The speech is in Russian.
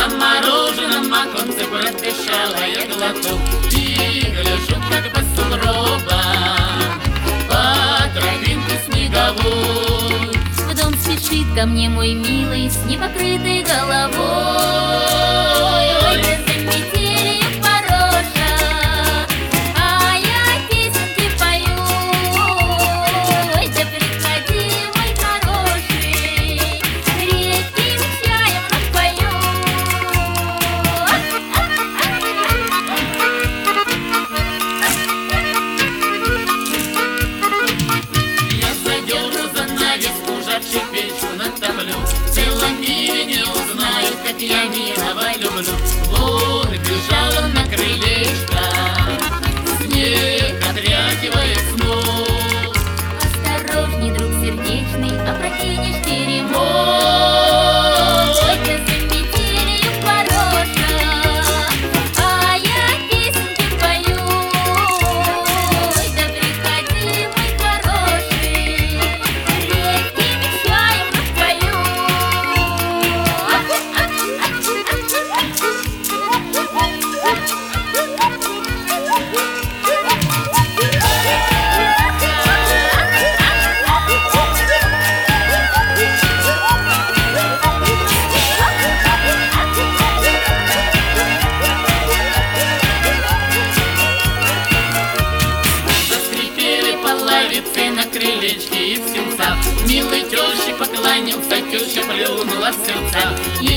На мороженом оконце пропищала я глоток и гляжу, как по сугробам по тропинке снеговой В дом спешит ко мне мой милый с непокрытой головой. Ой, да за метелью хороша, а я песенки пою. Ой, да приходи, мой хороший, крепким чаем напою. Я задерну занавеску, жарче печку натоплю. В целом мире не узнают, как я милого люблю. Вот бежал он на крылечко, снег отряхивает снов. Осторожней, друг сердечный, опрокинешь теремок. Ой, да за метелью хороша, а я песенки пою. Ой, да приходи, мой хороший, крепким чаем напою. Заскрипели половицы на крылечке и в сенцах. Милый тещи поклонился, теща плюнула в сердца.